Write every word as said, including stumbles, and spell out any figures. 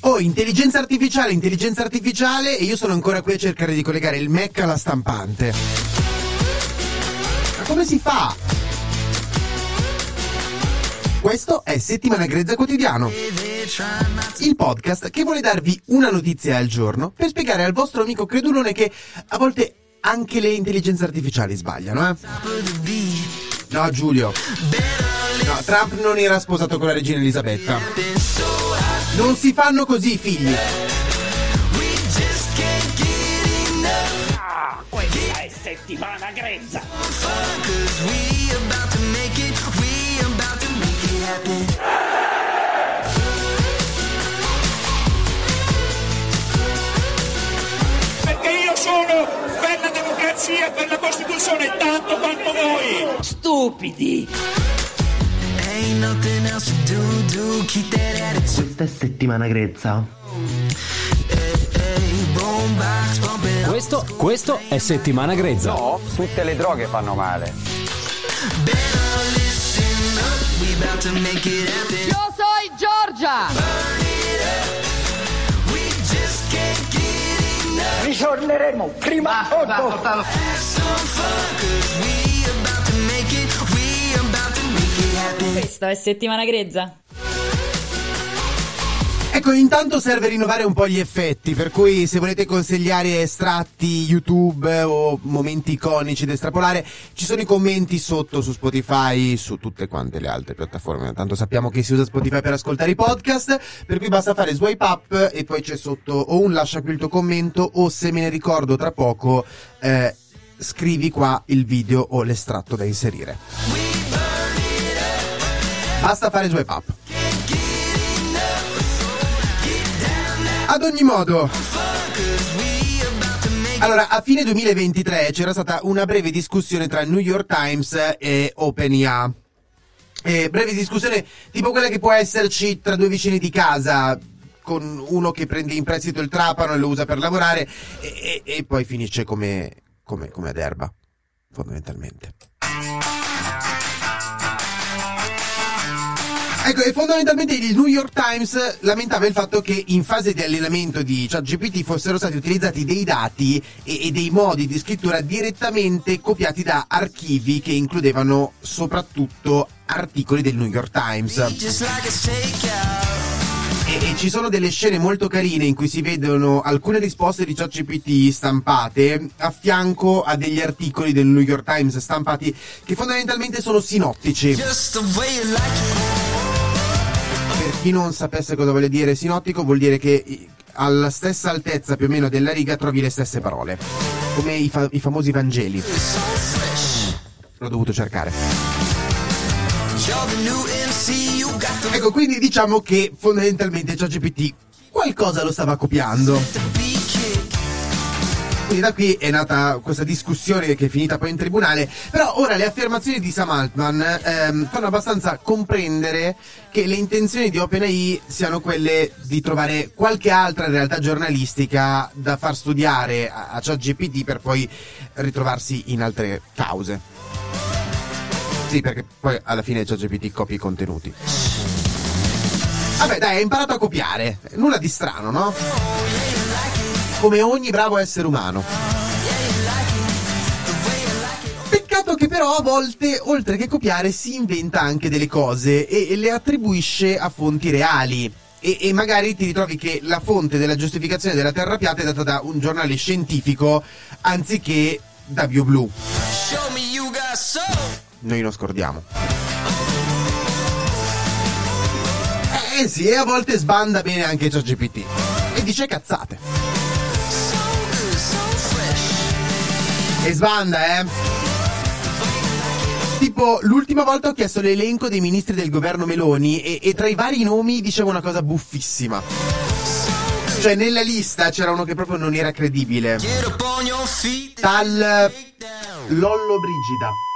Oh, intelligenza artificiale, intelligenza artificiale, e io sono ancora qui a cercare di collegare il Mac alla stampante. Ma come si fa? Questo è Settimana Grezza Quotidiano, il podcast che vuole darvi una notizia al giorno per spiegare al vostro amico credulone che a volte anche le intelligenze artificiali sbagliano, eh? No, Giulio. No, Trump non era sposato con la regina Elisabetta. Non si fanno così, figli. Ah, questa è Settimana Grezza. Perché io sono per la democrazia e per la Costituzione tanto quanto voi. Stupidi. Questa è Settimana Grezza. Questo, questo è Settimana Grezza. No, tutte le droghe fanno male. Io sono Giorgia. Ritorneremo prima o dopo. Questo è Settimana Grezza. Ecco, intanto serve rinnovare un po' gli effetti, per cui se volete consigliare estratti YouTube o momenti iconici da estrapolare, ci sono i commenti sotto su Spotify, su tutte quante le altre piattaforme. Tanto sappiamo che si usa Spotify per ascoltare i podcast, per cui basta fare swipe up e poi c'è sotto o un lascia qui il tuo commento, o se me ne ricordo tra poco eh, scrivi qua il video o l'estratto da inserire. Basta fare swipe up. Ad ogni modo, allora, a fine duemilaventitré c'era stata una breve discussione tra New York Times e OpenAI. E breve discussione tipo quella che può esserci tra due vicini di casa, con uno che prende in prestito il trapano e lo usa per lavorare, e, e, e poi finisce come, come, come ad erba, fondamentalmente. Ecco, e fondamentalmente il New York Times lamentava il fatto che in fase di allenamento di ChatGPT fossero stati utilizzati dei dati e, e dei modi di scrittura direttamente copiati da archivi che includevano soprattutto articoli del New York Times. E, e ci sono delle scene molto carine in cui si vedono alcune risposte di ChatGPT stampate a fianco a degli articoli del New York Times stampati che fondamentalmente sono sinottici. Per chi non sapesse cosa vuole dire sinottico, vuol dire che alla stessa altezza più o meno della riga trovi le stesse parole, come i, fa- i famosi Vangeli. L'ho dovuto cercare. Ecco, quindi diciamo che fondamentalmente ChatGPT qualcosa lo stava copiando. Quindi da qui è nata questa discussione che è finita poi in tribunale. Però ora le affermazioni di Sam Altman ehm, fanno abbastanza comprendere che le intenzioni di OpenAI siano quelle di trovare qualche altra realtà giornalistica da far studiare a, a ChatGPT per poi ritrovarsi in altre cause. Sì, perché poi alla fine ChatGPT copia i contenuti. Vabbè, dai, hai imparato a copiare. Nulla di strano, no? Come ogni bravo essere umano. Peccato che però a volte, oltre che copiare, si inventa anche delle cose e, e le attribuisce a fonti reali. E, e magari ti ritrovi che la fonte della giustificazione della Terra piatta è data da un giornale scientifico anziché da BioBlue. Noi non scordiamo. Eh sì, e a volte sbanda bene anche ChatGPT e dice cazzate. E sbanda, eh? Tipo, l'ultima volta ho chiesto l'elenco dei ministri del governo Meloni e, e tra i vari nomi diceva una cosa buffissima. Cioè, nella lista c'era uno che proprio non era credibile. Tal Lollo Brigida.